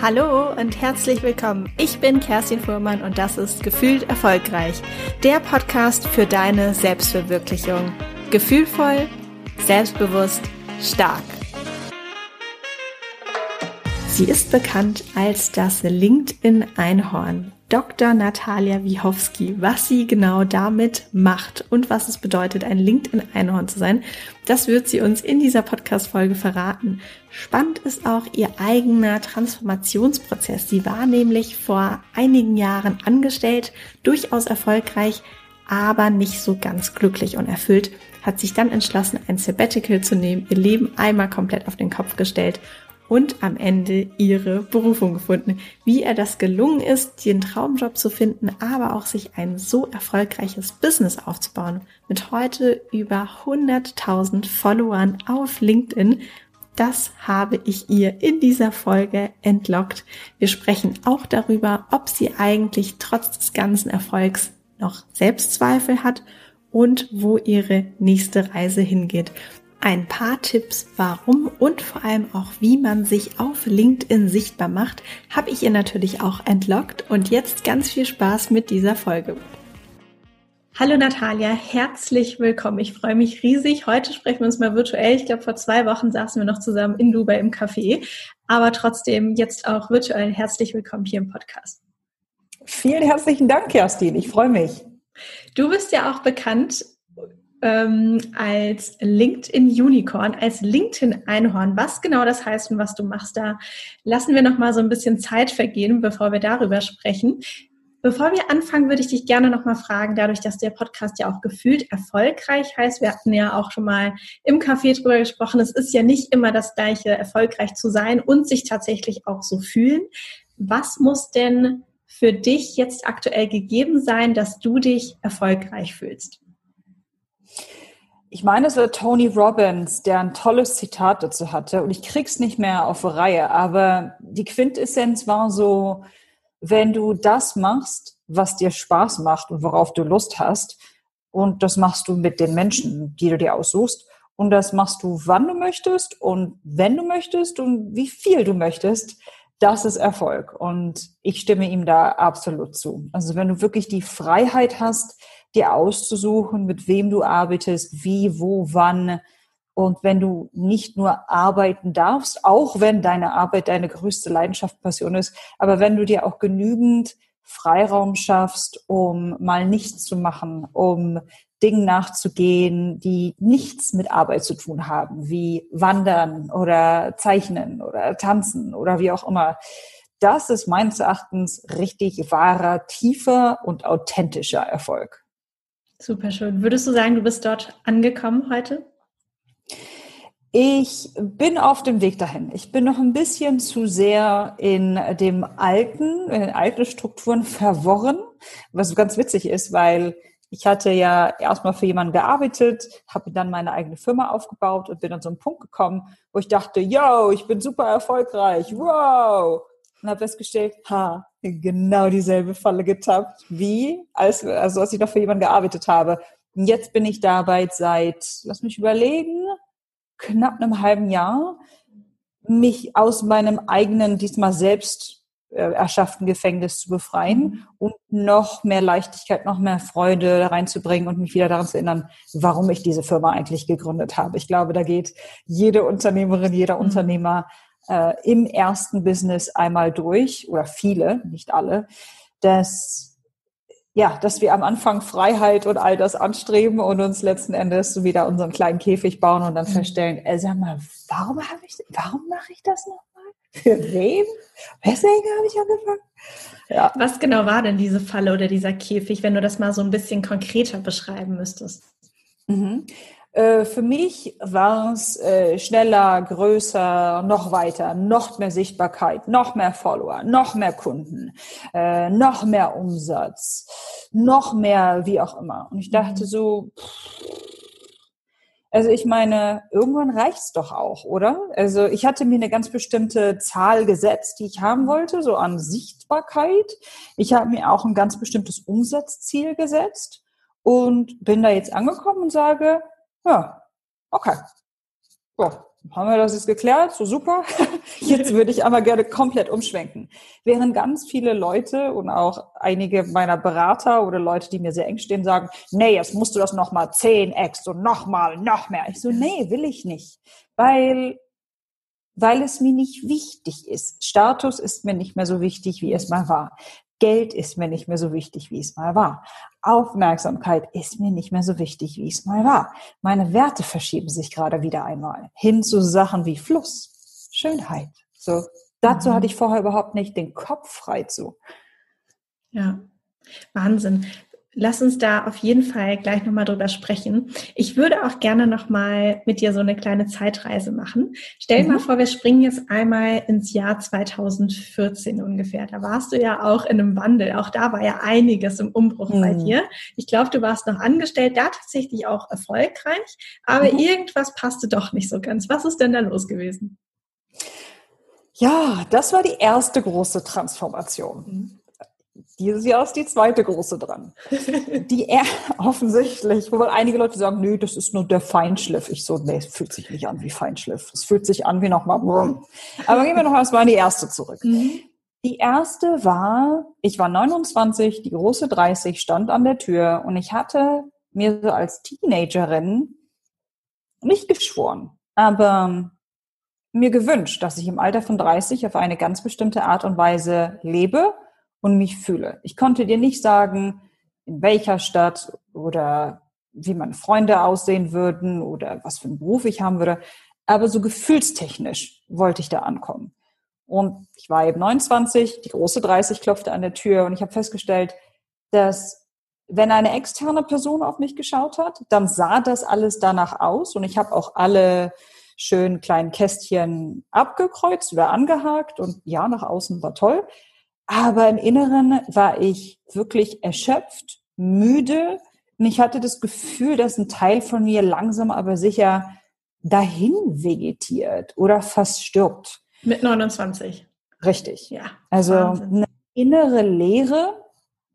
Hallo und herzlich willkommen. Ich bin Kerstin Fuhrmann und das ist Gefühlt Erfolgreich, der Podcast für deine Selbstverwirklichung. Gefühlvoll, selbstbewusst, stark. Sie ist bekannt als das LinkedIn-Einhorn. Dr. Natalia Wiechowski, was sie genau damit macht und was es bedeutet, ein LinkedIn-Einhorn zu sein, das wird sie uns in dieser Podcast-Folge verraten. Spannend ist auch ihr eigener Transformationsprozess. Sie war nämlich vor einigen Jahren angestellt, durchaus erfolgreich, aber nicht so ganz glücklich und erfüllt, hat sich dann entschlossen, ein Sabbatical zu nehmen, ihr Leben einmal komplett auf den Kopf gestellt und am Ende ihre Berufung gefunden. Wie ihr das gelungen ist, den Traumjob zu finden, aber auch sich ein so erfolgreiches Business aufzubauen, mit heute über 100.000 Followern auf LinkedIn, das habe ich ihr in dieser Folge entlockt. Wir sprechen auch darüber, ob sie eigentlich trotz des ganzen Erfolgs noch Selbstzweifel hat und wo ihre nächste Reise hingeht. Ein paar Tipps, warum und vor allem auch, wie man sich auf LinkedIn sichtbar macht, habe ich ihr natürlich auch entlockt und jetzt ganz viel Spaß mit dieser Folge. Hallo Natalia, herzlich willkommen. Ich freue mich riesig. Heute sprechen wir uns mal virtuell. Ich glaube, vor 2 Wochen saßen wir noch zusammen in Dubai im Café, aber trotzdem jetzt auch virtuell herzlich willkommen hier im Podcast. Vielen herzlichen Dank, Kerstin. Ich freue mich. Du bist ja auch bekannt als LinkedIn-Unicorn, als LinkedIn-Einhorn. Was genau das heißt und was du machst, da lassen wir noch mal so ein bisschen Zeit vergehen, bevor wir darüber sprechen. Bevor wir anfangen, würde ich dich gerne noch mal fragen, dadurch, dass der Podcast ja auch gefühlt erfolgreich heißt, wir hatten ja auch schon mal im Café drüber gesprochen, es ist ja nicht immer das Gleiche, erfolgreich zu sein und sich tatsächlich auch so fühlen. Was muss denn für dich jetzt aktuell gegeben sein, dass du dich erfolgreich fühlst? Ich meine, es war Tony Robbins, der ein tolles Zitat dazu hatte und ich krieg's nicht mehr auf Reihe, aber die Quintessenz war so, wenn du das machst, was dir Spaß macht und worauf du Lust hast und das machst du mit den Menschen, die du dir aussuchst und das machst du, wann du möchtest und wenn du möchtest und wie viel du möchtest, das ist Erfolg und ich stimme ihm da absolut zu. Also wenn du wirklich die Freiheit hast, dir auszusuchen, mit wem du arbeitest, wie, wo, wann. Und wenn du nicht nur arbeiten darfst, auch wenn deine Arbeit deine größte Leidenschaft, Passion ist, aber wenn du dir auch genügend Freiraum schaffst, um mal nichts zu machen, um Dingen nachzugehen, die nichts mit Arbeit zu tun haben, wie Wandern oder Zeichnen oder Tanzen oder wie auch immer. Das ist meines Erachtens richtig wahrer, tiefer und authentischer Erfolg. Super schön. Würdest du sagen, du bist dort angekommen heute? Ich bin auf dem Weg dahin. Ich bin noch ein bisschen zu sehr in den alten Strukturen verworren, was ganz witzig ist, weil ich hatte ja erstmal für jemanden gearbeitet, habe dann meine eigene Firma aufgebaut und bin an so einen Punkt gekommen, wo ich dachte, yo, ich bin super erfolgreich, wow. Und habe festgestellt, genau dieselbe Falle getappt, als ich noch für jemanden gearbeitet habe. Und jetzt bin ich dabei seit, lass mich überlegen, knapp einem halben Jahr, mich aus meinem eigenen, diesmal selbst erschafften Gefängnis zu befreien und noch mehr Leichtigkeit, noch mehr Freude reinzubringen und mich wieder daran zu erinnern, warum ich diese Firma eigentlich gegründet habe. Ich glaube, da geht jede Unternehmerin, jeder Unternehmer im ersten Business einmal durch, oder viele, nicht alle, dass wir am Anfang Freiheit und all das anstreben und uns letzten Endes so wieder unseren kleinen Käfig bauen und dann feststellen, sag mal, warum mache ich das nochmal? Für wen? Weswegen habe ich angefangen? Ja. Was genau war denn diese Falle oder dieser Käfig, wenn du das mal so ein bisschen konkreter beschreiben müsstest? Für mich war es schneller, größer, noch weiter, noch mehr Sichtbarkeit, noch mehr Follower, noch mehr Kunden, noch mehr Umsatz, noch mehr wie auch immer. Und ich dachte so, also ich meine, irgendwann reicht's doch auch, oder? Also ich hatte mir eine ganz bestimmte Zahl gesetzt, die ich haben wollte, so an Sichtbarkeit. Ich habe mir auch ein ganz bestimmtes Umsatzziel gesetzt und bin da jetzt angekommen und sage, ja, okay. So, haben wir das jetzt geklärt, so super. Jetzt würde ich aber gerne komplett umschwenken. Während ganz viele Leute und auch einige meiner Berater oder Leute, die mir sehr eng stehen, sagen, nee, jetzt musst du das nochmal 10x und nochmal, noch mehr. Ich so, nee, will ich nicht. Weil es mir nicht wichtig ist. Status ist mir nicht mehr so wichtig, wie es mal war. Geld ist mir nicht mehr so wichtig, wie es mal war. Aufmerksamkeit ist mir nicht mehr so wichtig, wie es mal war. Meine Werte verschieben sich gerade wieder einmal hin zu Sachen wie Fluss, Schönheit. So, dazu hatte ich vorher überhaupt nicht den Kopf frei zu. Ja, Wahnsinn. Lass uns da auf jeden Fall gleich nochmal drüber sprechen. Ich würde auch gerne nochmal mit dir so eine kleine Zeitreise machen. Stell dir mal vor, wir springen jetzt einmal ins Jahr 2014 ungefähr. Da warst du ja auch in einem Wandel. Auch da war ja einiges im Umbruch bei dir. Ich glaube, du warst noch angestellt, da tatsächlich auch erfolgreich. Aber irgendwas passte doch nicht so ganz. Was ist denn da los gewesen? Ja, das war die erste große Transformation. Dieses Jahr ist die zweite große dran. Die offensichtlich, wobei einige Leute sagen, nö, das ist nur der Feinschliff. Ich so, nee, es fühlt sich nicht an wie Feinschliff. Es fühlt sich an wie nochmal. Aber gehen wir noch erstmal in die erste zurück. Die erste war, ich war 29, die große 30 stand an der Tür und ich hatte mir so als Teenagerin nicht geschworen, aber mir gewünscht, dass ich im Alter von 30 auf eine ganz bestimmte Art und Weise lebe und mich fühle. Ich konnte dir nicht sagen, in welcher Stadt oder wie meine Freunde aussehen würden oder was für einen Beruf ich haben würde, aber so gefühlstechnisch wollte ich da ankommen. Und ich war eben 29, die große 30 klopfte an der Tür und ich habe festgestellt, dass wenn eine externe Person auf mich geschaut hat, dann sah das alles danach aus und ich habe auch alle schönen kleinen Kästchen abgekreuzt oder angehakt und ja, nach außen war toll. Aber im Inneren war ich wirklich erschöpft, müde und ich hatte das Gefühl, dass ein Teil von mir langsam aber sicher dahin vegetiert oder fast stirbt. Mit 29. Richtig. Ja. Also Wahnsinn. eine innere Leere,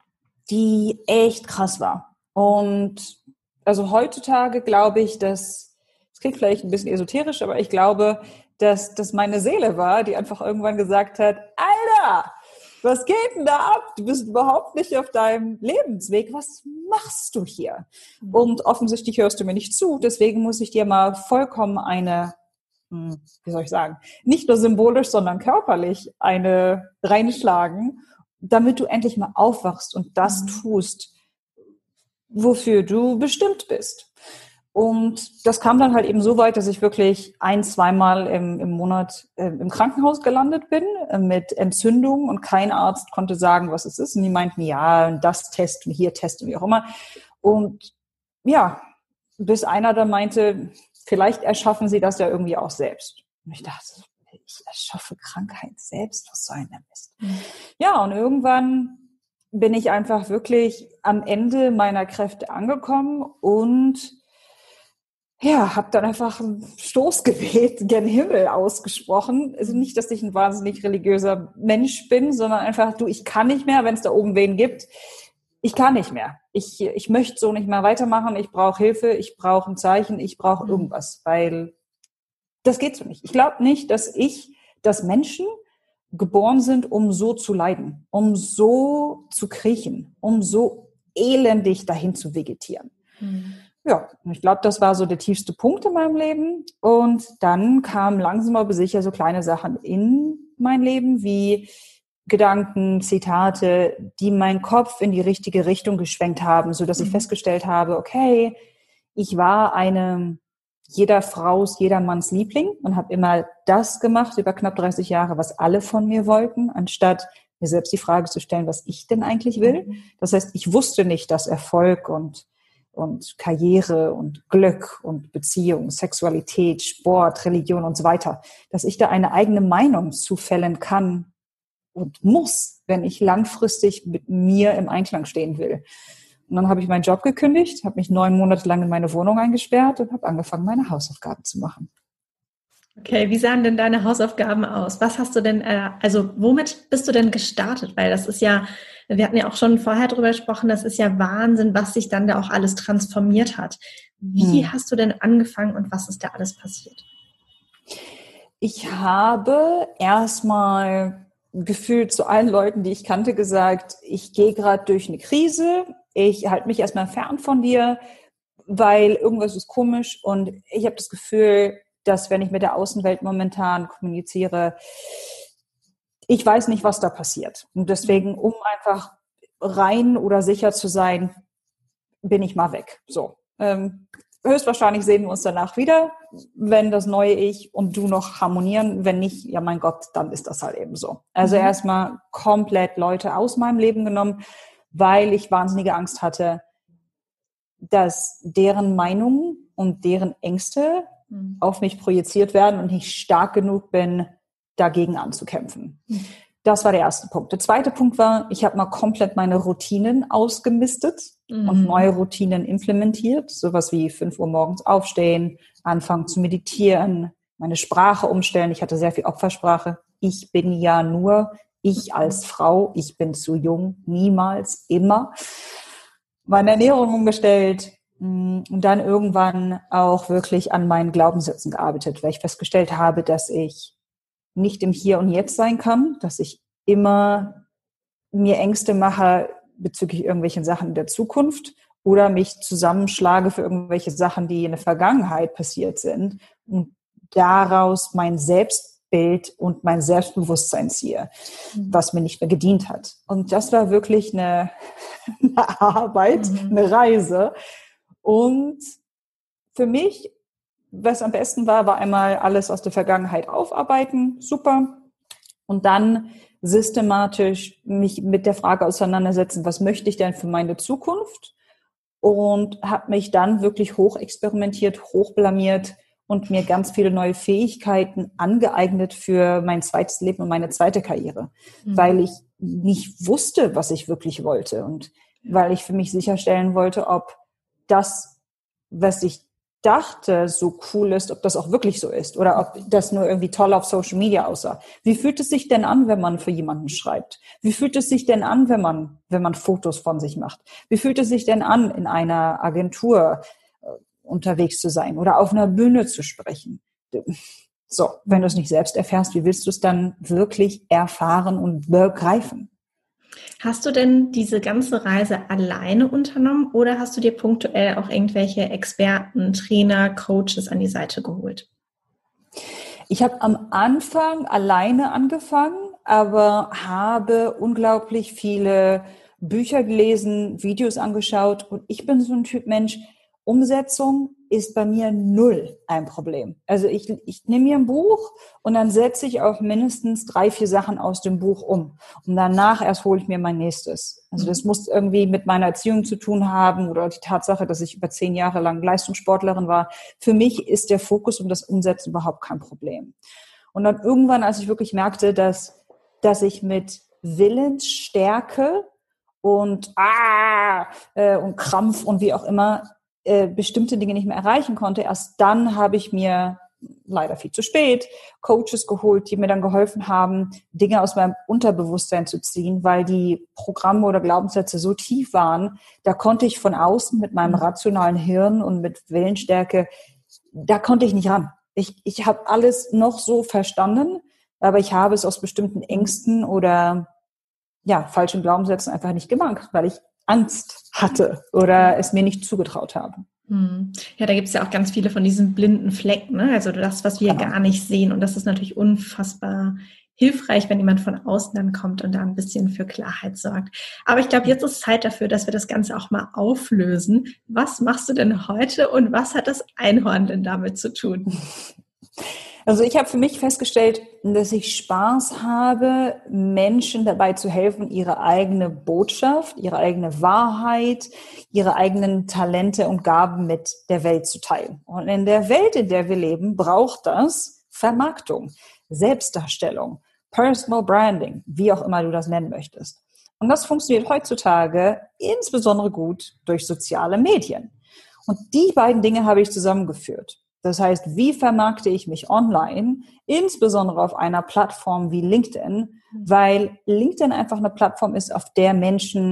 die echt krass war. Und also heutzutage glaube ich, dass, es klingt vielleicht ein bisschen esoterisch, aber ich glaube, dass das meine Seele war, die einfach irgendwann gesagt hat, Alter, was geht denn da ab? Du bist überhaupt nicht auf deinem Lebensweg. Was machst du hier? Und offensichtlich hörst du mir nicht zu. Deswegen muss ich dir mal vollkommen eine, wie soll ich sagen, nicht nur symbolisch, sondern körperlich eine reinschlagen, damit du endlich mal aufwachst und das tust, wofür du bestimmt bist. Und das kam dann halt eben so weit, dass ich wirklich 1-2 Mal im Monat im Krankenhaus gelandet bin mit Entzündung und kein Arzt konnte sagen, was es ist. Und die meinten, ja, das testen, hier testen, wie auch immer. Und ja, bis einer dann meinte, vielleicht erschaffen Sie das ja irgendwie auch selbst. Und ich dachte, ich erschaffe Krankheit selbst, was soll denn der Mist? Ja, und irgendwann bin ich einfach wirklich am Ende meiner Kräfte angekommen und ja, habe dann einfach ein Stoßgebet gen Himmel ausgesprochen. Also nicht, dass ich ein wahnsinnig religiöser Mensch bin, sondern einfach, du, ich kann nicht mehr, wenn es da oben wen gibt. Ich kann nicht mehr. Ich möchte so nicht mehr weitermachen. Ich brauche Hilfe, ich brauche ein Zeichen, ich brauche irgendwas, weil das geht so nicht. Ich glaube nicht, dass Menschen geboren sind, um so zu leiden, um so zu kriechen, um so elendig dahin zu vegetieren. Ja, ich glaube, das war so der tiefste Punkt in meinem Leben. Und dann kamen langsam aber sicher so kleine Sachen in mein Leben, wie Gedanken, Zitate, die meinen Kopf in die richtige Richtung geschwenkt haben, so dass ich festgestellt habe, okay, ich war eine jeder Fraus, jedermanns Liebling und habe immer das gemacht über knapp 30 Jahre, was alle von mir wollten, anstatt mir selbst die Frage zu stellen, was ich denn eigentlich will. Das heißt, ich wusste nicht, dass Erfolg und Karriere und Glück und Beziehung, Sexualität, Sport, Religion und so weiter, dass ich da eine eigene Meinung zufällen kann und muss, wenn ich langfristig mit mir im Einklang stehen will. Und dann habe ich meinen Job gekündigt, habe mich 9 Monate lang in meine Wohnung eingesperrt und habe angefangen, meine Hausaufgaben zu machen. Okay, wie sahen denn deine Hausaufgaben aus? Was hast du denn, also womit bist du denn gestartet? Weil das ist ja, wir hatten ja auch schon vorher drüber gesprochen, das ist ja Wahnsinn, was sich dann da auch alles transformiert hat. Wie hast du denn angefangen und was ist da alles passiert? Ich habe erstmal gefühlt zu allen Leuten, die ich kannte, gesagt, ich gehe gerade durch eine Krise, ich halte mich erstmal fern von dir, weil irgendwas ist komisch und ich habe das Gefühl, dass wenn ich mit der Außenwelt momentan kommuniziere, ich weiß nicht, was da passiert. Und deswegen, um einfach rein oder sicher zu sein, bin ich mal weg. So. Höchstwahrscheinlich sehen wir uns danach wieder, wenn das neue Ich und du noch harmonieren. Wenn nicht, ja mein Gott, dann ist das halt eben so. Also erstmal komplett Leute aus meinem Leben genommen, weil ich wahnsinnige Angst hatte, dass deren Meinungen und deren Ängste auf mich projiziert werden und ich stark genug bin, dagegen anzukämpfen. Das war der erste Punkt. Der zweite Punkt war, ich habe mal komplett meine Routinen ausgemistet und neue Routinen implementiert. Sowas wie 5 Uhr morgens aufstehen, anfangen zu meditieren, meine Sprache umstellen. Ich hatte sehr viel Opfersprache. Ich bin ja nur ich als Frau. Ich bin zu jung. Niemals, immer. Meine Ernährung umgestellt und dann irgendwann auch wirklich an meinen Glaubenssätzen gearbeitet, weil ich festgestellt habe, dass ich nicht im Hier und Jetzt sein kann, dass ich immer mir Ängste mache bezüglich irgendwelchen Sachen in der Zukunft oder mich zusammenschlage für irgendwelche Sachen, die in der Vergangenheit passiert sind und daraus mein Selbstbild und mein Selbstbewusstsein ziehe, was mir nicht mehr gedient hat. Und das war wirklich eine Arbeit, eine Reise. Und für mich, was am besten war einmal alles aus der Vergangenheit aufarbeiten, super. Und dann systematisch mich mit der Frage auseinandersetzen, was möchte ich denn für meine Zukunft? Und habe mich dann wirklich hoch experimentiert, hoch blamiert und mir ganz viele neue Fähigkeiten angeeignet für mein zweites Leben und meine zweite Karriere, weil ich nicht wusste, was ich wirklich wollte und weil ich für mich sicherstellen wollte, ob das, was ich dachte, so cool ist, ob das auch wirklich so ist oder ob das nur irgendwie toll auf Social Media aussah. Wie fühlt es sich denn an, wenn man für jemanden schreibt? Wie fühlt es sich denn an, wenn man Fotos von sich macht? Wie fühlt es sich denn an, in einer Agentur unterwegs zu sein oder auf einer Bühne zu sprechen? So, wenn du es nicht selbst erfährst, wie willst du es dann wirklich erfahren und begreifen? Hast du denn diese ganze Reise alleine unternommen oder hast du dir punktuell auch irgendwelche Experten, Trainer, Coaches an die Seite geholt? Ich habe am Anfang alleine angefangen, aber habe unglaublich viele Bücher gelesen, Videos angeschaut und ich bin so ein Typ Mensch, Umsetzung ist bei mir null ein Problem. Also ich nehme mir ein Buch und dann setze ich auch mindestens 3, 4 Sachen aus dem Buch um. Und danach erst hole ich mir mein nächstes. Also das muss irgendwie mit meiner Erziehung zu tun haben oder die Tatsache, dass ich über 10 Jahre lang Leistungssportlerin war. Für mich ist der Fokus und das Umsetzen überhaupt kein Problem. Und dann irgendwann, als ich wirklich merkte, dass ich mit Willensstärke und Krampf und wie auch immer bestimmte Dinge nicht mehr erreichen konnte, erst dann habe ich mir leider viel zu spät Coaches geholt, die mir dann geholfen haben, Dinge aus meinem Unterbewusstsein zu ziehen, weil die Programme oder Glaubenssätze so tief waren, da konnte ich von außen mit meinem rationalen Hirn und mit Willensstärke, da konnte ich nicht ran. Ich habe alles noch so verstanden, aber ich habe es aus bestimmten Ängsten oder falschen Glaubenssätzen einfach nicht gemacht, weil ich Angst hatte oder es mir nicht zugetraut habe. Ja, da gibt es ja auch ganz viele von diesen blinden Flecken, ne? Also das, was wir gar nicht sehen. Und das ist natürlich unfassbar hilfreich, wenn jemand von außen dann kommt und da ein bisschen für Klarheit sorgt. Aber ich glaube, jetzt ist Zeit dafür, dass wir das Ganze auch mal auflösen. Was machst du denn heute und was hat das Einhorn denn damit zu tun? Also ich habe für mich festgestellt, dass ich Spaß habe, Menschen dabei zu helfen, ihre eigene Botschaft, ihre eigene Wahrheit, ihre eigenen Talente und Gaben mit der Welt zu teilen. Und in der Welt, in der wir leben, braucht das Vermarktung, Selbstdarstellung, Personal Branding, wie auch immer du das nennen möchtest. Und das funktioniert heutzutage insbesondere gut durch soziale Medien. Und die beiden Dinge habe ich zusammengeführt. Das heißt, wie vermarkte ich mich online, insbesondere auf einer Plattform wie LinkedIn, weil LinkedIn einfach eine Plattform ist, auf der Menschen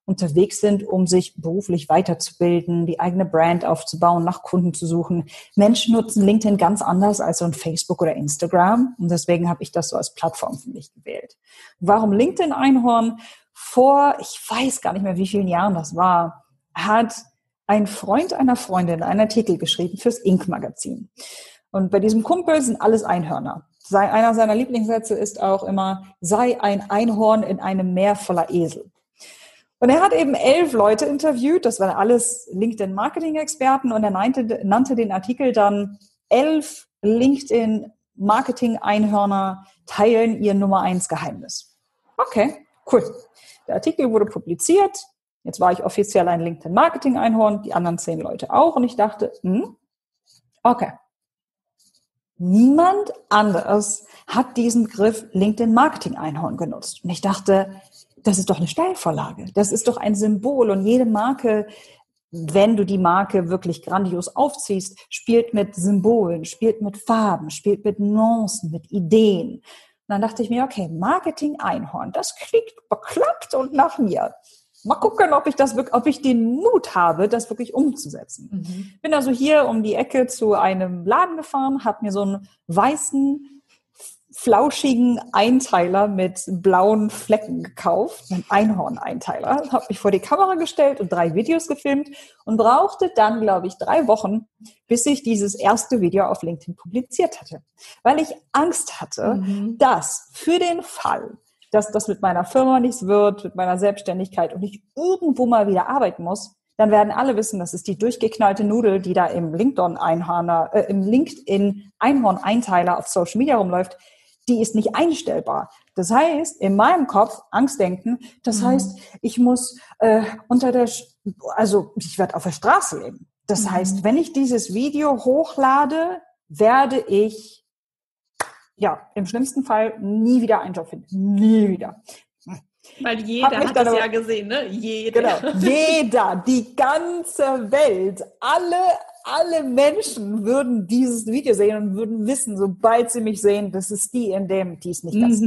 unterwegs sind, um sich beruflich weiterzubilden, die eigene Brand aufzubauen, nach Kunden zu suchen. Menschen nutzen LinkedIn ganz anders als so ein Facebook oder Instagram. Und deswegen habe ich das so als Plattform für mich gewählt. Warum LinkedIn Einhorn? Vor, ich weiß gar nicht mehr, wie vielen Jahren das war, hat ein Freund einer Freundin einen Artikel geschrieben fürs Inc-Magazin. Und bei diesem Kumpel sind alles Einhörner. Einer seiner Lieblingssätze ist auch immer, sei ein Einhorn in einem Meer voller Esel. Und er hat eben 11 Leute interviewt, das waren alles LinkedIn-Marketing-Experten, und er nannte den Artikel dann 11 LinkedIn-Marketing-Einhörner teilen ihr Nummer 1 Geheimnis. Okay, cool. Der Artikel wurde publiziert, jetzt war ich offiziell ein LinkedIn-Marketing-Einhorn, die anderen 10 Leute auch, und ich dachte, okay. Niemand anderes hat diesen Begriff LinkedIn-Marketing-Einhorn genutzt. Und ich dachte, das ist doch eine Steilvorlage. Das ist doch ein Symbol. Und jede Marke, wenn du die Marke wirklich grandios aufziehst, spielt mit Symbolen, spielt mit Farben, spielt mit Nuancen, mit Ideen. Und dann dachte ich mir, okay, Marketing-Einhorn, das klingt bekloppt und nach mir. Mal gucken, ob ich den Mut habe, das wirklich umzusetzen. Bin also hier um die Ecke zu einem Laden gefahren, habe mir so einen weißen, flauschigen Einteiler mit blauen Flecken gekauft, einen Einhorn-Einteiler, habe mich vor die Kamera gestellt und 3 Videos gefilmt und brauchte dann, glaube ich, 3 Wochen, bis ich dieses erste Video auf LinkedIn publiziert hatte. Weil ich Angst hatte, dass für den Fall, dass das mit meiner Firma nichts wird, mit meiner Selbstständigkeit und ich irgendwo mal wieder arbeiten muss, dann werden alle wissen, das ist die durchgeknallte Nudel, die da im LinkedIn-Einhorn-Einteiler auf Social Media rumläuft, die ist nicht einstellbar. Das heißt, in meinem Kopf, Angstdenken, das heißt, ich muss ich werde auf der Straße leben. Das heißt, wenn ich dieses Video hochlade, werde ich im schlimmsten Fall nie wieder einen Job finden. Nie wieder. Weil jeder hat das ja gesehen, ne? Jeder. Genau, jeder, die ganze Welt, alle Menschen würden dieses Video sehen und würden wissen, sobald sie mich sehen, das ist die ist nicht das.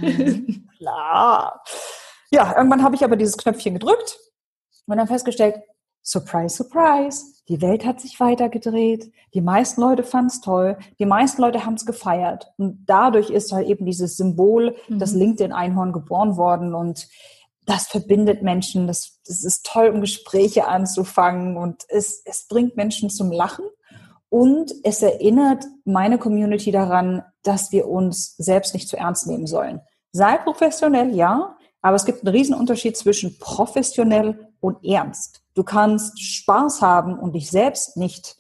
Klar. Ja, irgendwann habe ich aber dieses Knöpfchen gedrückt und dann festgestellt, surprise, surprise, die Welt hat sich weitergedreht, die meisten Leute fanden es toll, die meisten Leute haben es gefeiert und dadurch ist halt eben dieses Symbol, das LinkedIn-Einhorn geboren worden und das verbindet Menschen, das ist toll, um Gespräche anzufangen und es bringt Menschen zum Lachen und es erinnert meine Community daran, dass wir uns selbst nicht zu ernst nehmen sollen. Sei professionell, ja, aber es gibt einen riesen Unterschied zwischen professionell und ernst. Du kannst Spaß haben und dich selbst nicht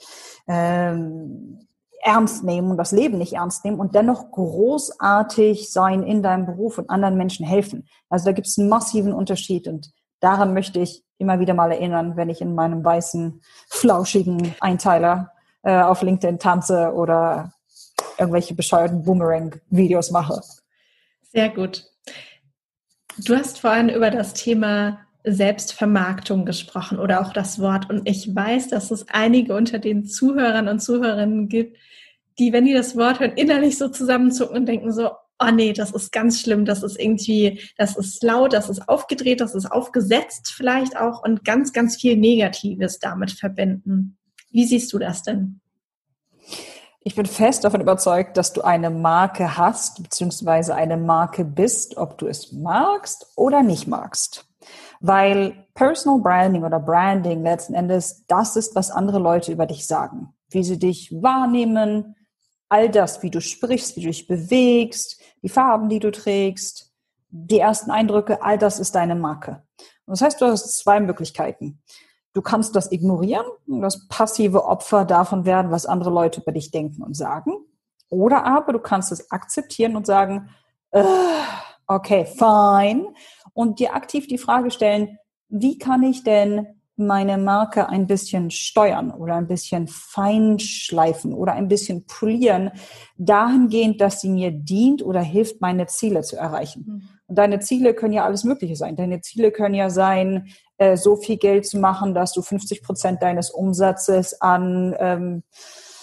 ernst nehmen und das Leben nicht ernst nehmen und dennoch großartig sein in deinem Beruf und anderen Menschen helfen. Also da gibt es einen massiven Unterschied und daran möchte ich immer wieder mal erinnern, wenn ich in meinem weißen, flauschigen Einteiler auf LinkedIn tanze oder irgendwelche bescheuerten Boomerang-Videos mache. Sehr gut. Du hast vorhin über das Thema Selbstvermarktung gesprochen oder auch das Wort. Und ich weiß, dass es einige unter den Zuhörern und Zuhörerinnen gibt, die, wenn die das Wort hören, innerlich so zusammenzucken und denken so, oh nee, das ist ganz schlimm, das ist laut, das ist aufgedreht, das ist aufgesetzt vielleicht auch und ganz, ganz viel Negatives damit verbinden. Wie siehst du das denn? Ich bin fest davon überzeugt, dass du eine Marke hast, beziehungsweise eine Marke bist, ob du es magst oder nicht magst. Weil Personal Branding oder Branding letzten Endes, das ist, was andere Leute über dich sagen. Wie sie dich wahrnehmen, all das, wie du sprichst, wie du dich bewegst, die Farben, die du trägst, die ersten Eindrücke, all das ist deine Marke. Und das heißt, du hast 2 Möglichkeiten. Du kannst das ignorieren und das passive Opfer davon werden, was andere Leute über dich denken und sagen. Oder aber du kannst es akzeptieren und sagen, okay, fine. Und dir aktiv die Frage stellen, wie kann ich denn meine Marke ein bisschen steuern oder ein bisschen feinschleifen oder ein bisschen polieren, dahingehend, dass sie mir dient oder hilft, meine Ziele zu erreichen. Und deine Ziele können ja alles Mögliche sein. Deine Ziele können ja sein, so viel Geld zu machen, dass du 50% deines Umsatzes an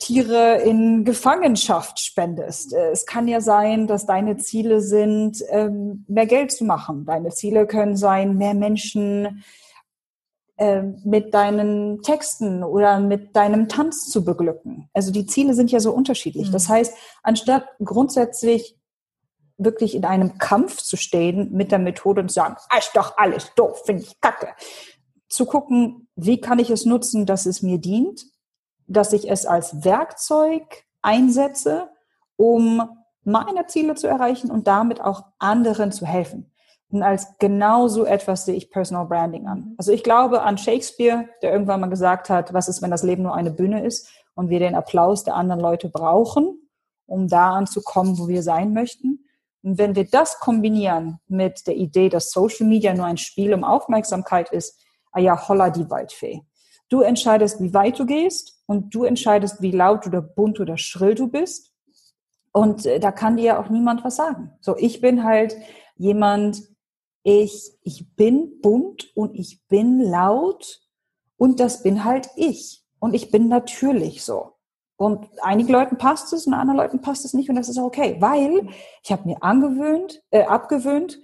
Tiere in Gefangenschaft spendest. Es kann ja sein, dass deine Ziele sind, mehr Geld zu machen. Deine Ziele können sein, mehr Menschen mit deinen Texten oder mit deinem Tanz zu beglücken. Also die Ziele sind ja so unterschiedlich. Das heißt, anstatt grundsätzlich wirklich in einem Kampf zu stehen mit der Methode und zu sagen, ist doch alles doof, finde ich kacke, zu gucken, wie kann ich es nutzen, dass es mir dient, dass ich es als Werkzeug einsetze, um meine Ziele zu erreichen und damit auch anderen zu helfen. Und als genau so etwas sehe ich Personal Branding an. Also ich glaube an Shakespeare, der irgendwann mal gesagt hat, was ist, wenn das Leben nur eine Bühne ist und wir den Applaus der anderen Leute brauchen, um da anzukommen, wo wir sein möchten. Und wenn wir das kombinieren mit der Idee, dass Social Media nur ein Spiel um Aufmerksamkeit ist, ja, holla die Waldfee. Du entscheidest, wie weit du gehst und du entscheidest, wie laut oder bunt oder schrill du bist. Und da kann dir ja auch niemand was sagen. So, ich bin halt jemand, ich bin bunt und ich bin laut und das bin halt ich. Und ich bin natürlich so. Und einigen Leuten passt es und anderen Leuten passt es nicht und das ist auch okay, weil ich habe mir abgewöhnt,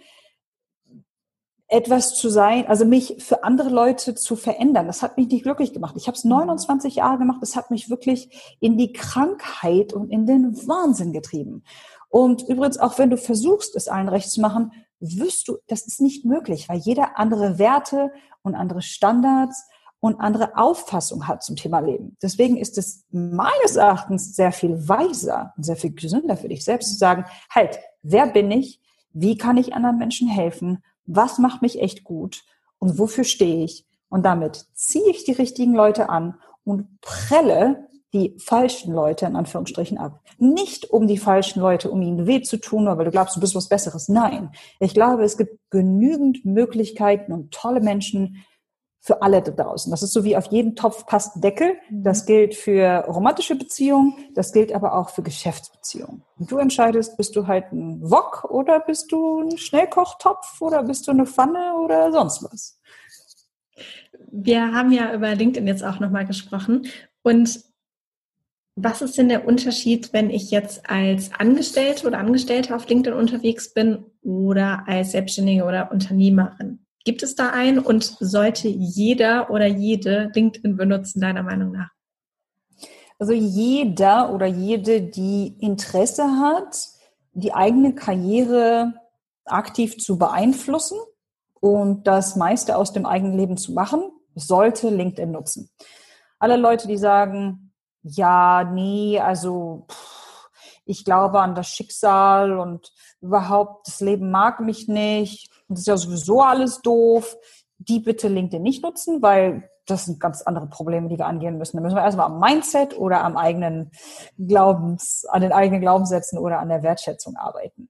etwas zu sein, also mich für andere Leute zu verändern. Das hat mich nicht glücklich gemacht. Ich habe es 29 Jahre gemacht. Das hat mich wirklich in die Krankheit und in den Wahnsinn getrieben. Und übrigens, auch wenn du versuchst, es allen recht zu machen, wirst du, das ist nicht möglich, weil jeder andere Werte und andere Standards und andere Auffassung hat zum Thema Leben. Deswegen ist es meines Erachtens sehr viel weiser und sehr viel gesünder für dich selbst zu sagen, halt, wer bin ich? Wie kann ich anderen Menschen helfen? Was macht mich echt gut? Und wofür stehe ich? Und damit ziehe ich die richtigen Leute an und prelle die falschen Leute in Anführungsstrichen ab. Nicht um die falschen Leute, um ihnen weh zu tun, oder weil du glaubst, du bist was Besseres. Nein, ich glaube, es gibt genügend Möglichkeiten und tolle Menschen für alle da draußen. Das ist so wie auf jeden Topf passt ein Deckel. Das gilt für romantische Beziehungen, das gilt aber auch für Geschäftsbeziehungen. Und du entscheidest, bist du halt ein Wok oder bist du ein Schnellkochtopf oder bist du eine Pfanne oder sonst was? Wir haben ja über LinkedIn jetzt auch nochmal gesprochen. Und was ist denn der Unterschied, wenn ich jetzt als Angestellte oder Angestellte auf LinkedIn unterwegs bin oder als Selbstständige oder Unternehmerin? Gibt es da einen und sollte jeder oder jede LinkedIn benutzen, deiner Meinung nach? Also jeder oder jede, die Interesse hat, die eigene Karriere aktiv zu beeinflussen und das meiste aus dem eigenen Leben zu machen, sollte LinkedIn nutzen. Alle Leute, die sagen, ja, nee, also ich glaube an das Schicksal und überhaupt das Leben mag mich nicht und das ist ja sowieso alles doof, die bitte LinkedIn nicht nutzen, weil das sind ganz andere Probleme, die wir angehen müssen. Da müssen wir erstmal am Mindset oder am eigenen an den eigenen Glaubenssätzen oder an der Wertschätzung arbeiten.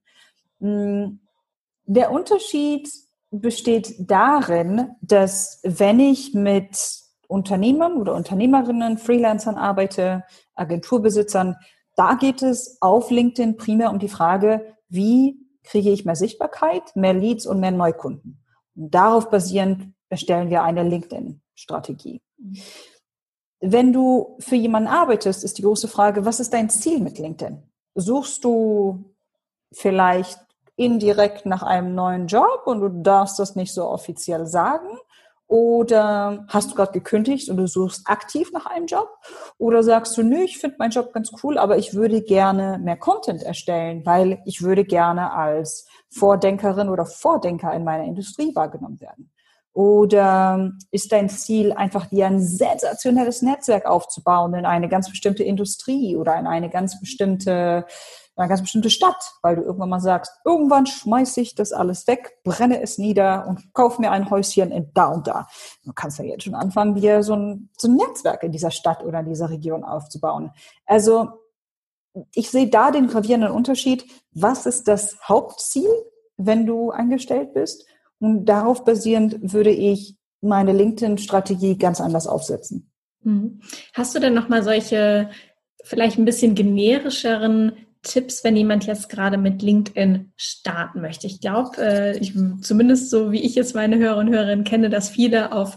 Der Unterschied besteht darin, dass wenn ich mit Unternehmern oder Unternehmerinnen, Freelancern arbeite, Agenturbesitzern, da geht es auf LinkedIn primär um die Frage, wie kriege ich mehr Sichtbarkeit, mehr Leads und mehr Neukunden. Und darauf basierend erstellen wir eine LinkedIn-Strategie. Wenn du für jemanden arbeitest, ist die große Frage, was ist dein Ziel mit LinkedIn? Suchst du vielleicht indirekt nach einem neuen Job und du darfst das nicht so offiziell sagen? Oder hast du gerade gekündigt und du suchst aktiv nach einem Job? Oder sagst du, nö, ich finde meinen Job ganz cool, aber ich würde gerne mehr Content erstellen, weil ich würde gerne als Vordenkerin oder Vordenker in meiner Industrie wahrgenommen werden? Oder ist dein Ziel einfach, dir ein sensationelles Netzwerk aufzubauen in eine ganz bestimmte Industrie oder in eine ganz bestimmte Stadt, weil du irgendwann mal sagst, irgendwann schmeiße ich das alles weg, brenne es nieder und kaufe mir ein Häuschen in da und da. Du kannst ja jetzt schon anfangen, dir so ein Netzwerk in dieser Stadt oder in dieser Region aufzubauen. Also ich sehe da den gravierenden Unterschied. Was ist das Hauptziel, wenn du angestellt bist? Und darauf basierend würde ich meine LinkedIn-Strategie ganz anders aufsetzen. Hast du denn nochmal solche vielleicht ein bisschen generischeren Tipps, wenn jemand jetzt gerade mit LinkedIn starten möchte? Ich glaube, zumindest so wie ich jetzt meine Hörer und Hörerinnen kenne, dass viele auf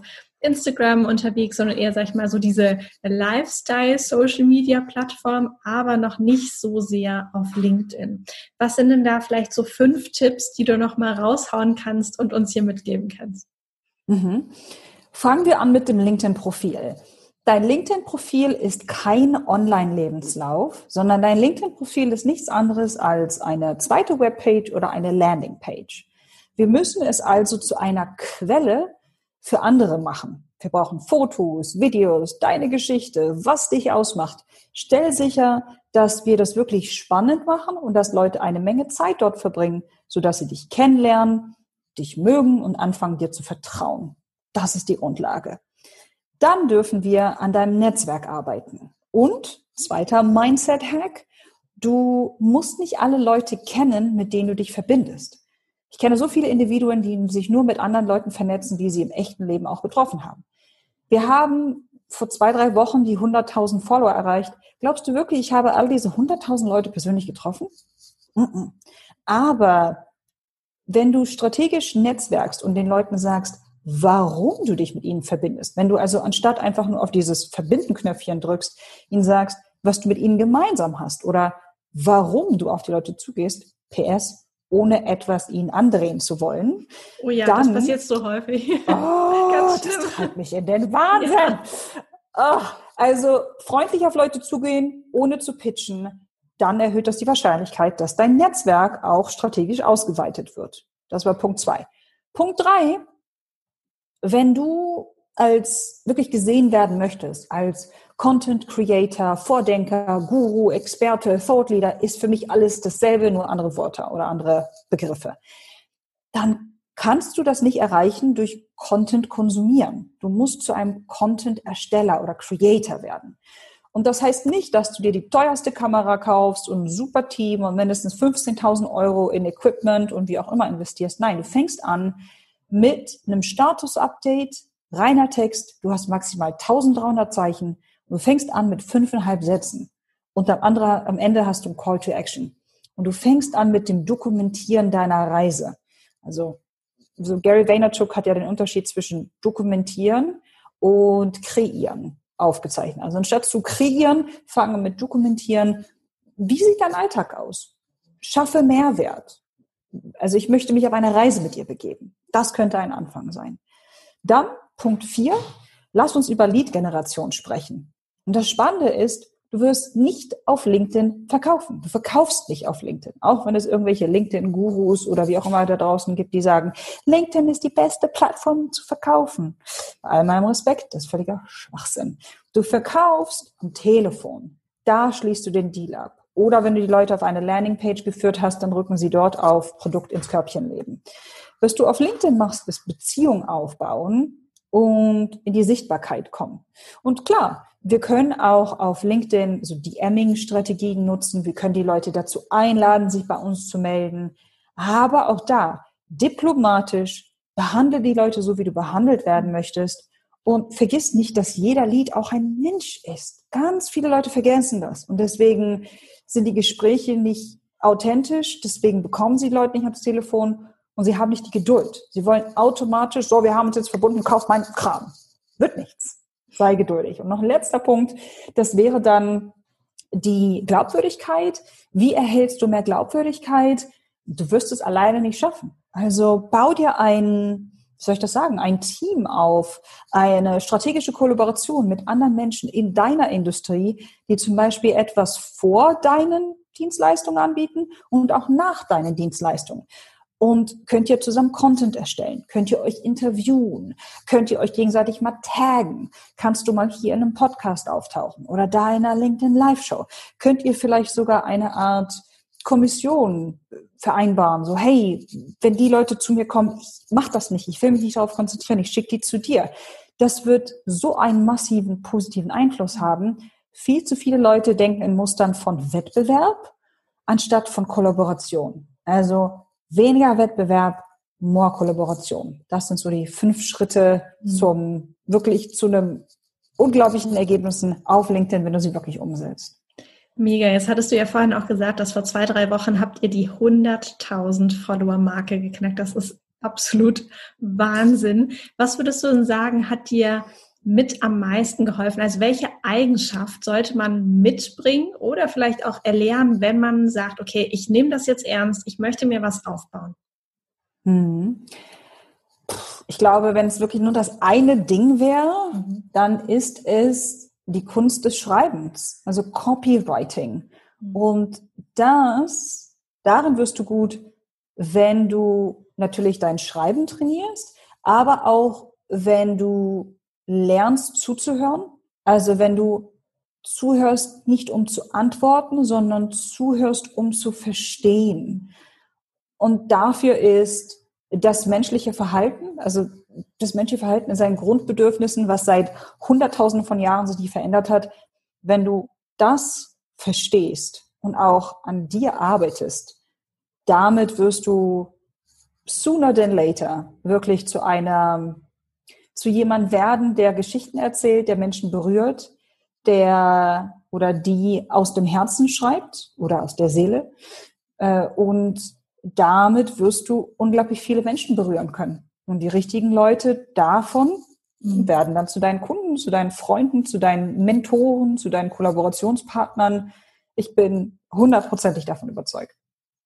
Instagram unterwegs, sondern eher, sag ich mal, so diese Lifestyle-Social-Media-Plattform, aber noch nicht so sehr auf LinkedIn. Was sind denn da vielleicht so 5 Tipps, die du noch mal raushauen kannst und uns hier mitgeben kannst? Mhm. Fangen wir an mit dem LinkedIn-Profil. Dein LinkedIn-Profil ist kein Online-Lebenslauf, sondern dein LinkedIn-Profil ist nichts anderes als eine zweite Webpage oder eine Landingpage. Wir müssen es also zu einer Quelle für andere machen. Wir brauchen Fotos, Videos, deine Geschichte, was dich ausmacht. Stell sicher, dass wir das wirklich spannend machen und dass Leute eine Menge Zeit dort verbringen, sodass sie dich kennenlernen, dich mögen und anfangen, dir zu vertrauen. Das ist die Grundlage. Dann dürfen wir an deinem Netzwerk arbeiten. Und, zweiter Mindset-Hack, du musst nicht alle Leute kennen, mit denen du dich verbindest. Ich kenne so viele Individuen, die sich nur mit anderen Leuten vernetzen, die sie im echten Leben auch getroffen haben. Wir haben vor 2-3 Wochen die 100.000 Follower erreicht. Glaubst du wirklich, ich habe all diese 100.000 Leute persönlich getroffen? Aber wenn du strategisch netzwerkst und den Leuten sagst, warum du dich mit ihnen verbindest, wenn du also anstatt einfach nur auf dieses Verbinden-Knöpfchen drückst, ihnen sagst, was du mit ihnen gemeinsam hast oder warum du auf die Leute zugehst, PS, ohne etwas ihnen andrehen zu wollen. Oh ja, dann, das passiert so häufig. Das treibt mich in den Wahnsinn. Ja. Also freundlich auf Leute zugehen, ohne zu pitchen, dann erhöht das die Wahrscheinlichkeit, dass dein Netzwerk auch strategisch ausgeweitet wird. Das war Punkt 2. Punkt 3, wenn du als wirklich gesehen werden möchtest, als Content Creator, Vordenker, Guru, Experte, Thought Leader, ist für mich alles dasselbe, nur andere Worte oder andere Begriffe. Dann kannst du das nicht erreichen durch Content konsumieren. Du musst zu einem Content-Ersteller oder Creator werden. Und das heißt nicht, dass du dir die teuerste Kamera kaufst und ein super Team und mindestens 15.000 € in Equipment und wie auch immer investierst. Nein, du fängst an mit einem Status-Update, reiner Text, du hast maximal 1.300 Zeichen und du fängst an mit 5,5 Sätzen. Und am Ende hast du ein Call to Action. Und du fängst an mit dem Dokumentieren deiner Reise. Also so Gary Vaynerchuk hat ja den Unterschied zwischen dokumentieren und kreieren aufgezeichnet. Also anstatt zu kreieren, fange mit dokumentieren. Wie sieht dein Alltag aus? Schaffe Mehrwert. Also ich möchte mich auf eine Reise mit dir begeben. Das könnte ein Anfang sein. Dann Punkt 4, lass uns über Lead-Generation sprechen. Und das Spannende ist, du wirst nicht auf LinkedIn verkaufen. Du verkaufst nicht auf LinkedIn. Auch wenn es irgendwelche LinkedIn-Gurus oder wie auch immer da draußen gibt, die sagen, LinkedIn ist die beste Plattform zu verkaufen. Bei all meinem Respekt, das ist völliger Schwachsinn. Du verkaufst am Telefon. Da schließt du den Deal ab. Oder wenn du die Leute auf eine Landingpage geführt hast, dann rücken sie dort auf Produkt ins Körbchen legen. Was du auf LinkedIn machst, ist Beziehung aufbauen und in die Sichtbarkeit kommen. Und klar, wir können auch auf LinkedIn so DMing-Strategien nutzen. Wir können die Leute dazu einladen, sich bei uns zu melden. Aber auch da, diplomatisch, behandle die Leute so, wie du behandelt werden möchtest. Und vergiss nicht, dass jeder Lead auch ein Mensch ist. Ganz viele Leute vergessen das. Und deswegen sind die Gespräche nicht authentisch. Deswegen bekommen sie die Leute nicht ans Telefon. Und sie haben nicht die Geduld. Sie wollen automatisch, so, wir haben uns jetzt verbunden, kauf meinen Kram. Wird nichts. Sei geduldig. Und noch ein letzter Punkt, das wäre dann die Glaubwürdigkeit. Wie erhältst du mehr Glaubwürdigkeit? Du wirst es alleine nicht schaffen. Also bau dir ein Team auf, eine strategische Kollaboration mit anderen Menschen in deiner Industrie, die zum Beispiel etwas vor deinen Dienstleistungen anbieten und auch nach deinen Dienstleistungen. Und könnt ihr zusammen Content erstellen? Könnt ihr euch interviewen? Könnt ihr euch gegenseitig mal taggen? Kannst du mal hier in einem Podcast auftauchen oder da in einer LinkedIn Live-Show? Könnt ihr vielleicht sogar eine Art Kommission vereinbaren? So, hey, wenn die Leute zu mir kommen, ich mach das nicht, ich will mich nicht darauf konzentrieren, ich schicke die zu dir. Das wird so einen massiven positiven Einfluss haben. Viel zu viele Leute denken in Mustern von Wettbewerb anstatt von Kollaboration. Also weniger Wettbewerb, more Kollaboration. Das sind so die 5 Schritte zu einem unglaublichen Ergebnissen auf LinkedIn, wenn du sie wirklich umsetzt. Mega. Jetzt hattest du ja vorhin auch gesagt, dass vor 2-3 Wochen habt ihr die 100.000 Follower-Marke geknackt. Das ist absolut Wahnsinn. Was würdest du denn sagen, hat dir mit am meisten geholfen? Also welche Eigenschaft sollte man mitbringen oder vielleicht auch erlernen, wenn man sagt, okay, ich nehme das jetzt ernst, ich möchte mir was aufbauen? Ich glaube, wenn es wirklich nur das eine Ding wäre, dann ist es die Kunst des Schreibens, also Copywriting. Und darin wirst du gut, wenn du natürlich dein Schreiben trainierst, aber auch wenn du lernst zuzuhören. Also wenn du zuhörst, nicht um zu antworten, sondern zuhörst, um zu verstehen. Und dafür ist das menschliche Verhalten, also das menschliche Verhalten in seinen Grundbedürfnissen, was seit Hunderttausenden von Jahren sich nicht verändert hat, wenn du das verstehst und auch an dir arbeitest, damit wirst du sooner than later wirklich zu jemand werden, der Geschichten erzählt, der Menschen berührt, der oder die aus dem Herzen schreibt oder aus der Seele. Und damit wirst du unglaublich viele Menschen berühren können. Und die richtigen Leute davon werden dann zu deinen Kunden, zu deinen Freunden, zu deinen Mentoren, zu deinen Kollaborationspartnern. Ich bin 100%ig davon überzeugt.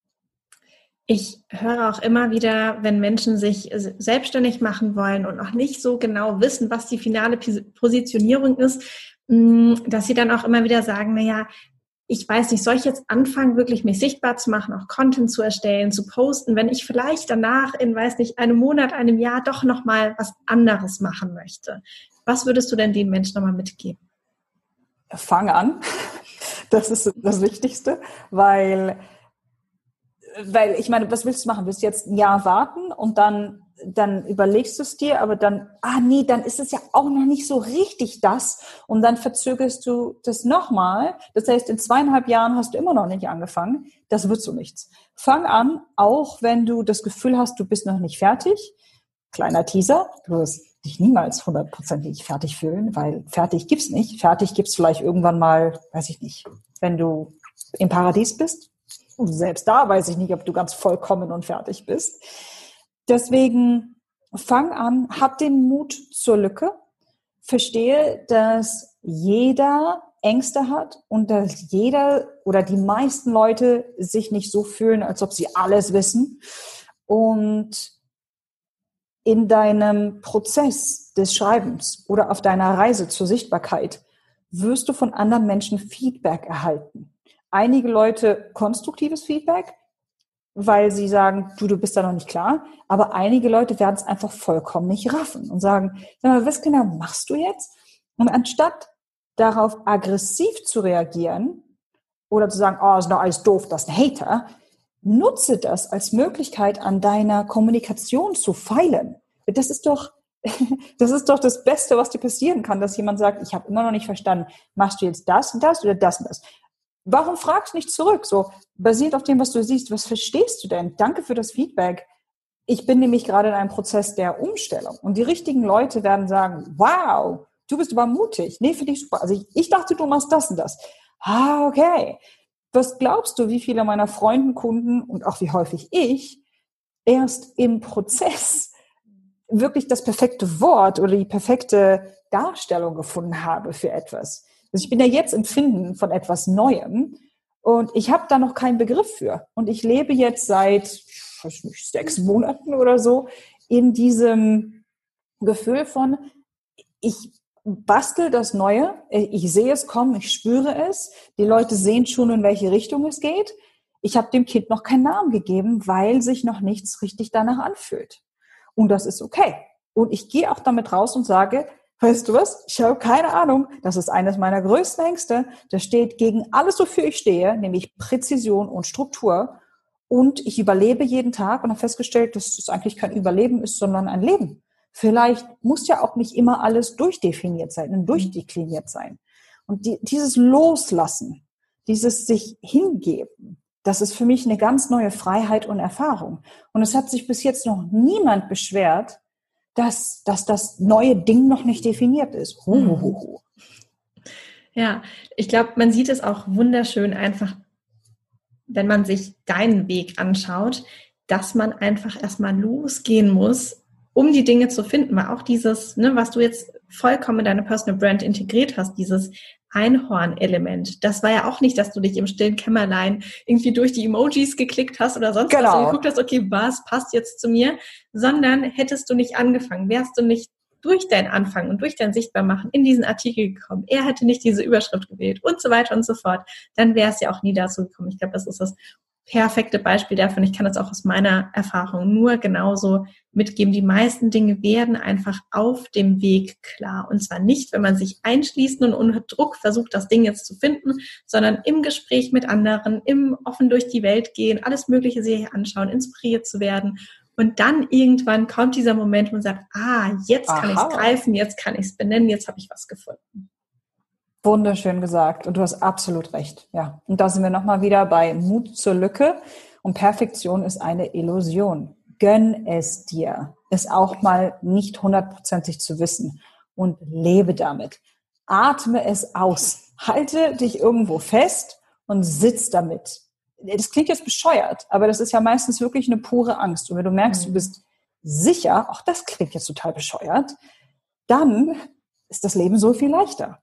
Ich höre auch immer wieder, wenn Menschen sich selbstständig machen wollen und noch nicht so genau wissen, was die finale Positionierung ist, dass sie dann auch immer wieder sagen, naja, ich weiß nicht, soll ich jetzt anfangen, wirklich mich sichtbar zu machen, auch Content zu erstellen, zu posten, wenn ich vielleicht danach in, weiß nicht, einem Monat, einem Jahr doch nochmal was anderes machen möchte? Was würdest du denn den Menschen nochmal mitgeben? Fang an. Das ist das Wichtigste, weil ich meine, was willst du machen? Willst du jetzt ein Jahr warten und dann überlegst du es dir, aber dann, dann ist es ja auch noch nicht so richtig das und dann verzögerst du das nochmal. Das heißt, in 2,5 Jahren hast du immer noch nicht angefangen. Das wird so nichts. Fang an, auch wenn du das Gefühl hast, du bist noch nicht fertig. Kleiner Teaser, du wirst dich niemals 100%ig fertig fühlen, weil fertig gibt's nicht. Fertig gibt's vielleicht irgendwann mal, weiß ich nicht, wenn du im Paradies bist. Und selbst da weiß ich nicht, ob du ganz vollkommen und fertig bist. Deswegen fang an, hab den Mut zur Lücke. Verstehe, dass jeder Ängste hat und dass jeder oder die meisten Leute sich nicht so fühlen, als ob sie alles wissen. Und in deinem Prozess des Schreibens oder auf deiner Reise zur Sichtbarkeit wirst du von anderen Menschen Feedback erhalten. Einige Leute konstruktives Feedback, weil sie sagen, du bist da noch nicht klar. Aber einige Leute werden es einfach vollkommen nicht raffen und sagen, sag mal, was genau machst du jetzt? Und anstatt darauf aggressiv zu reagieren oder zu sagen, ist doch alles doof, das ist ein Hater, nutze das als Möglichkeit, an deiner Kommunikation zu feilen. Das ist doch das Beste, was dir passieren kann, dass jemand sagt, ich habe immer noch nicht verstanden, machst du jetzt das und das oder das und das? Warum fragst du nicht zurück? So, basiert auf dem, was du siehst, was verstehst du denn? Danke für das Feedback. Ich bin nämlich gerade in einem Prozess der Umstellung. Und die richtigen Leute werden sagen, wow, du bist aber mutig. Nee, finde ich super. Also ich dachte, du machst das und das. Okay. Was glaubst du, wie viele meiner Freunde, Kunden und auch wie häufig ich erst im Prozess wirklich das perfekte Wort oder die perfekte Darstellung gefunden habe für etwas? Also ich bin ja jetzt im Finden von etwas Neuem und ich habe da noch keinen Begriff für. Und ich lebe jetzt seit, 6 Monaten oder so in diesem Gefühl von, ich bastel das Neue, ich sehe es kommen, ich spüre es, die Leute sehen schon, in welche Richtung es geht. Ich habe dem Kind noch keinen Namen gegeben, weil sich noch nichts richtig danach anfühlt. Und das ist okay. Und ich gehe auch damit raus und sage, weißt du was? Ich habe keine Ahnung. Das ist eines meiner größten Ängste. Das steht gegen alles, wofür ich stehe, nämlich Präzision und Struktur. Und ich überlebe jeden Tag und habe festgestellt, dass es eigentlich kein Überleben ist, sondern ein Leben. Vielleicht muss ja auch nicht immer alles durchdefiniert sein und durchdekliniert sein. Und dieses Loslassen, dieses sich hingeben, das ist für mich eine ganz neue Freiheit und Erfahrung. Und es hat sich bis jetzt noch niemand beschwert, dass das neue Ding noch nicht definiert ist. Ja, ich glaube, man sieht es auch wunderschön einfach, wenn man sich deinen Weg anschaut, dass man einfach erstmal losgehen muss, um die Dinge zu finden. Weil auch dieses, ne, was du jetzt vollkommen in deine Personal Brand integriert hast, dieses Einhorn-Element, das war ja auch nicht, dass du dich im stillen Kämmerlein irgendwie durch die Emojis geklickt hast oder sonst was und geguckt hast, okay, was passt jetzt zu mir, sondern hättest du nicht angefangen, wärst du nicht durch dein Anfang und durch dein Sichtbarmachen in diesen Artikel gekommen, er hätte nicht diese Überschrift gewählt und so weiter und so fort, dann wäre es ja auch nie dazu gekommen. Ich glaube, das ist das perfekte Beispiel dafür und ich kann das auch aus meiner Erfahrung nur genauso mitgeben. Die meisten Dinge werden einfach auf dem Weg klar und zwar nicht, wenn man sich einschließt und unter Druck versucht, das Ding jetzt zu finden, sondern im Gespräch mit anderen, im offen durch die Welt gehen, alles Mögliche sich anschauen, inspiriert zu werden und dann irgendwann kommt dieser Moment, wo man sagt, jetzt kann ich es greifen, jetzt kann ich es benennen, jetzt habe ich was gefunden. Wunderschön gesagt und du hast absolut recht. Ja, und da sind wir nochmal wieder bei Mut zur Lücke und Perfektion ist eine Illusion. Gönn es dir, es auch mal nicht 100%ig zu wissen und lebe damit. Atme es aus, halte dich irgendwo fest und sitz damit. Das klingt jetzt bescheuert, aber das ist ja meistens wirklich eine pure Angst. Und wenn du merkst, du bist sicher, auch das klingt jetzt total bescheuert, dann ist das Leben so viel leichter.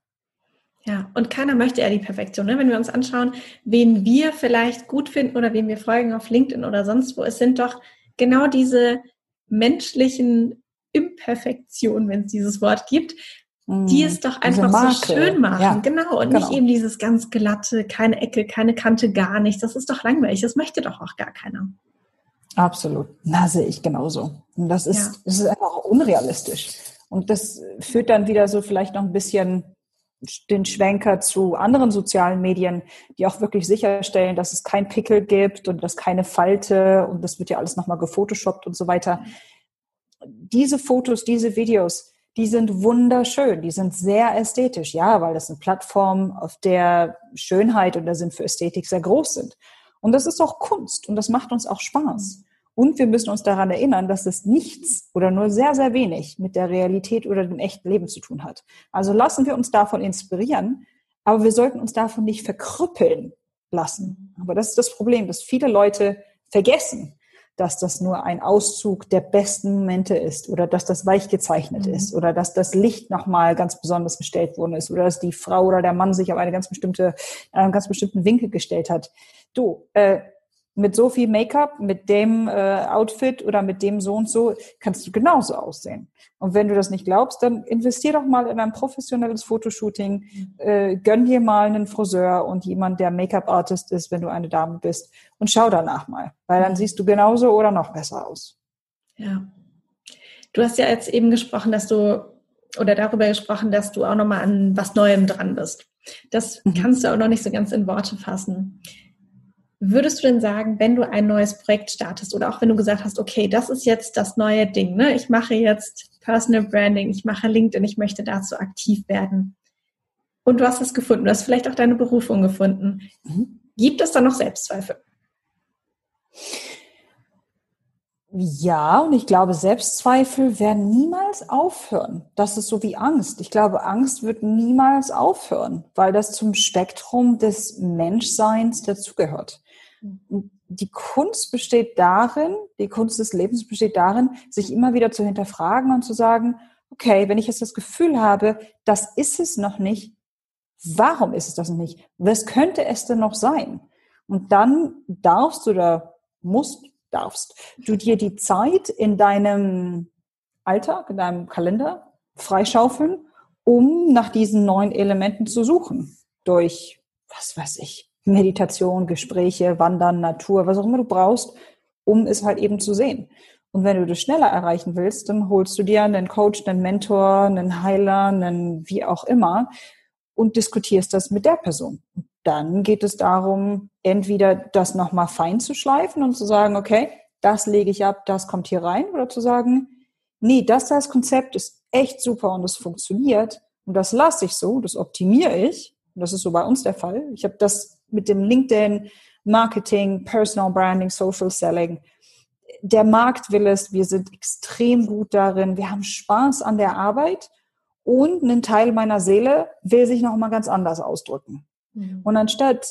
Ja, und keiner möchte ja die Perfektion. Ne? Wenn wir uns anschauen, wen wir vielleicht gut finden oder wen wir folgen auf LinkedIn oder sonst wo, es sind doch genau diese menschlichen Imperfektionen, wenn es dieses Wort gibt, die es doch einfach so schön machen. Ja, genau, und nicht eben dieses ganz glatte, keine Ecke, keine Kante, gar nichts. Das ist doch langweilig, das möchte doch auch gar keiner. Absolut, das sehe ich genauso. Und das ist einfach unrealistisch. Und das führt dann wieder so vielleicht noch ein bisschen den Schwenker zu anderen sozialen Medien, die auch wirklich sicherstellen, dass es kein Pickel gibt und dass keine Falte und das wird ja alles nochmal gefotoshoppt und so weiter. Diese Fotos, diese Videos, die sind wunderschön, die sind sehr ästhetisch, ja, weil das eine Plattform, auf der Schönheit und der Sinn für Ästhetik sehr groß sind. Und das ist auch Kunst und das macht uns auch Spaß. Und wir müssen uns daran erinnern, dass es nichts oder nur sehr, sehr wenig mit der Realität oder dem echten Leben zu tun hat. Also lassen wir uns davon inspirieren, aber wir sollten uns davon nicht verkrüppeln lassen. Aber das ist das Problem, dass viele Leute vergessen, dass das nur ein Auszug der besten Momente ist oder dass das weich gezeichnet ist oder dass das Licht nochmal ganz besonders gestellt worden ist oder dass die Frau oder der Mann sich auf einen ganz bestimmten Winkel gestellt hat. Mit so viel Make-up, mit dem Outfit oder mit dem so und so, kannst du genauso aussehen. Und wenn du das nicht glaubst, dann investier doch mal in ein professionelles Fotoshooting, gönn dir mal einen Friseur und jemand, der Make-up-Artist ist, wenn du eine Dame bist und schau danach mal, weil dann siehst du genauso oder noch besser aus. Ja. Du hast ja jetzt eben gesprochen, darüber gesprochen, dass du auch nochmal an was Neuem dran bist. Das kannst du auch noch nicht so ganz in Worte fassen. Würdest du denn sagen, wenn du ein neues Projekt startest oder auch wenn du gesagt hast, okay, das ist jetzt das neue Ding, ne? Ich mache jetzt Personal Branding, ich mache LinkedIn, ich möchte dazu aktiv werden und du hast es gefunden, du hast vielleicht auch deine Berufung gefunden. Gibt es da noch Selbstzweifel? Ja, und ich glaube, Selbstzweifel werden niemals aufhören. Das ist so wie Angst. Ich glaube, Angst wird niemals aufhören, weil das zum Spektrum des Menschseins dazugehört. Die Kunst besteht darin, die Kunst des Lebens besteht darin, sich immer wieder zu hinterfragen und zu sagen, okay, wenn ich jetzt das Gefühl habe, das ist es noch nicht, warum ist es das noch nicht? Was könnte es denn noch sein? Und dann darfst du dir die Zeit in deinem Alltag, in deinem Kalender freischaufeln, um nach diesen neuen Elementen zu suchen. Durch, was weiß ich, Meditation, Gespräche, Wandern, Natur, was auch immer du brauchst, um es halt eben zu sehen. Und wenn du das schneller erreichen willst, dann holst du dir einen Coach, einen Mentor, einen Heiler, einen wie auch immer und diskutierst das mit der Person. Dann geht es darum, entweder das nochmal fein zu schleifen und zu sagen, okay, das lege ich ab, das kommt hier rein, oder zu sagen, nee, das Konzept ist echt super und das funktioniert und das lasse ich so, das optimiere ich. Und das ist so bei uns der Fall. Ich habe das mit dem LinkedIn, Marketing, Personal Branding, Social Selling. Der Markt will es, wir sind extrem gut darin, wir haben Spaß an der Arbeit und ein Teil meiner Seele will sich noch mal ganz anders ausdrücken. Und anstatt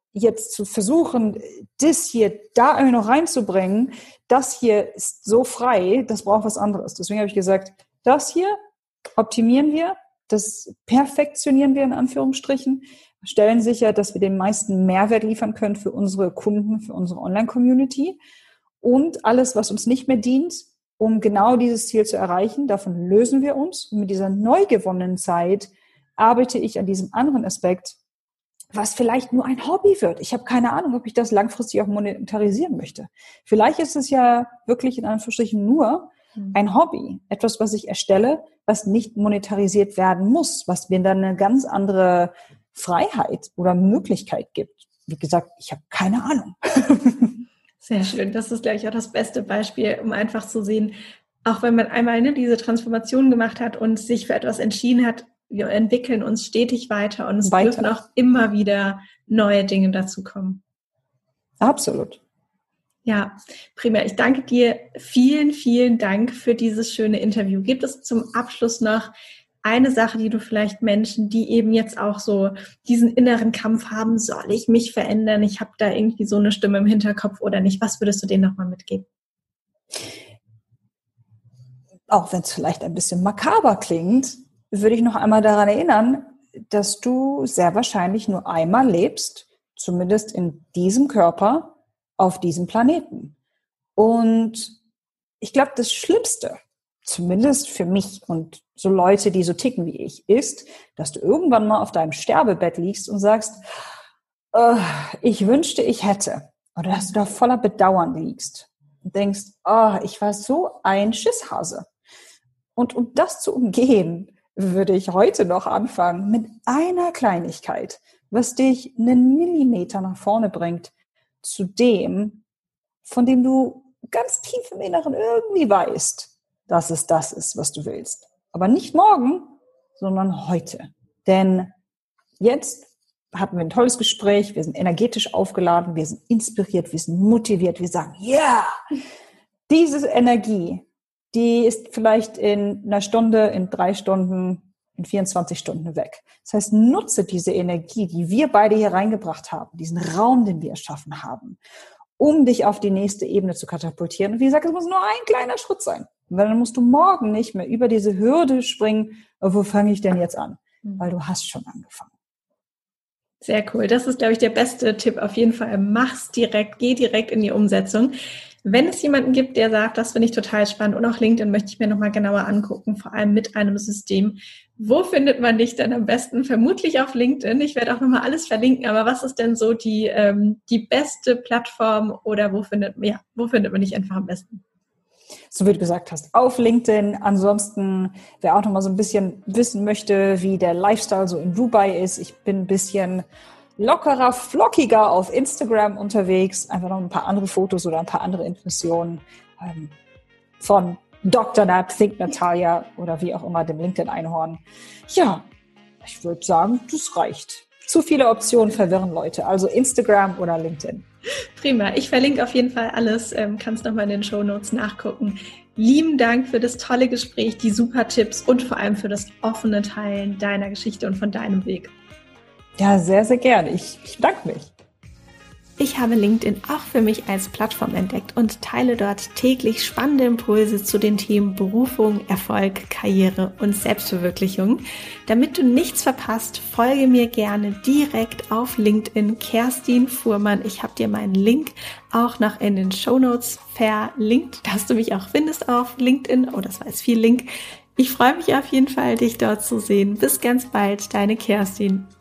jetzt zu versuchen, das hier da irgendwie noch reinzubringen, das hier ist so frei, das braucht was anderes. Deswegen habe ich gesagt, das hier optimieren wir, das perfektionieren wir in Anführungsstrichen, stellen sicher, dass wir den meisten Mehrwert liefern können für unsere Kunden, für unsere Online-Community und alles, was uns nicht mehr dient, um genau dieses Ziel zu erreichen, davon lösen wir uns. Und mit dieser neu gewonnenen Zeit arbeite ich an diesem anderen Aspekt, was vielleicht nur ein Hobby wird. Ich habe keine Ahnung, ob ich das langfristig auch monetarisieren möchte. Vielleicht ist es ja wirklich in Anführungsstrichen nur ein Hobby, etwas, was ich erstelle, was nicht monetarisiert werden muss, was mir dann eine ganz andere Freiheit oder Möglichkeit gibt. Wie gesagt, ich habe keine Ahnung. Sehr schön. Das ist, glaube ich, auch das beste Beispiel, um einfach zu sehen, auch wenn man einmal diese Transformation gemacht hat und sich für etwas entschieden hat, wir entwickeln uns stetig weiter und es dürfen auch immer wieder neue Dinge dazu kommen. Absolut. Ja, prima. Ich danke dir. Vielen, vielen Dank für dieses schöne Interview. Gibt es zum Abschluss noch eine Sache, die du vielleicht Menschen, die eben jetzt auch so diesen inneren Kampf haben, soll ich mich verändern? Ich habe da irgendwie so eine Stimme im Hinterkopf oder nicht. Was würdest du denen nochmal mitgeben? Auch wenn es vielleicht ein bisschen makaber klingt, würde ich noch einmal daran erinnern, dass du sehr wahrscheinlich nur einmal lebst, zumindest in diesem Körper, auf diesem Planeten. Und ich glaube, das Schlimmste, zumindest für mich und so Leute, die so ticken wie ich, ist, dass du irgendwann mal auf deinem Sterbebett liegst und sagst, ich wünschte, ich hätte. Oder dass du da voller Bedauern liegst und denkst, ich war so ein Schisshase. Und um das zu umgehen, würde ich heute noch anfangen mit einer Kleinigkeit, was dich einen Millimeter nach vorne bringt, zu dem, von dem du ganz tief im Inneren irgendwie weißt, dass es das ist, was du willst. Aber nicht morgen, sondern heute. Denn jetzt hatten wir ein tolles Gespräch, wir sind energetisch aufgeladen, wir sind inspiriert, wir sind motiviert, wir sagen, ja, diese Energie, die ist vielleicht in einer Stunde, in 3 Stunden, in 24 Stunden weg. Das heißt, nutze diese Energie, die wir beide hier reingebracht haben, diesen Raum, den wir erschaffen haben, um dich auf die nächste Ebene zu katapultieren. Und wie gesagt, es muss nur ein kleiner Schritt sein. Weil dann musst du morgen nicht mehr über diese Hürde springen, wo fange ich denn jetzt an? Weil du hast schon angefangen. Sehr cool. Das ist, glaube ich, der beste Tipp auf jeden Fall. Mach's direkt, geh direkt in die Umsetzung. Wenn es jemanden gibt, der sagt, das finde ich total spannend und auch LinkedIn möchte ich mir nochmal genauer angucken, vor allem mit einem System. Wo findet man dich denn am besten? Vermutlich auf LinkedIn. Ich werde auch nochmal alles verlinken, aber was ist denn so die beste Plattform oder wo findet man dich einfach am besten? So wie du gesagt hast, auf LinkedIn. Ansonsten, wer auch noch mal so ein bisschen wissen möchte, wie der Lifestyle so in Dubai ist, ich bin ein bisschen lockerer, flockiger auf Instagram unterwegs. Einfach noch ein paar andere Fotos oder ein paar andere Impressionen von Dr. Nat, Think Natalia oder wie auch immer, dem LinkedIn-Einhorn. Ja, ich würde sagen, das reicht. Zu viele Optionen verwirren Leute. Also Instagram oder LinkedIn. Prima. Ich verlinke auf jeden Fall alles. Kannst nochmal in den Shownotes nachgucken. Lieben Dank für das tolle Gespräch, die super Tipps und vor allem für das offene Teilen deiner Geschichte und von deinem Weg. Ja, sehr, sehr gerne. Ich bedanke mich. Ich habe LinkedIn auch für mich als Plattform entdeckt und teile dort täglich spannende Impulse zu den Themen Berufung, Erfolg, Karriere und Selbstverwirklichung. Damit du nichts verpasst, folge mir gerne direkt auf LinkedIn, Kerstin Fuhrmann. Ich habe dir meinen Link auch noch in den Shownotes verlinkt, dass du mich auch findest auf LinkedIn. Oh, das war jetzt viel Link. Ich freue mich auf jeden Fall, dich dort zu sehen. Bis ganz bald, deine Kerstin.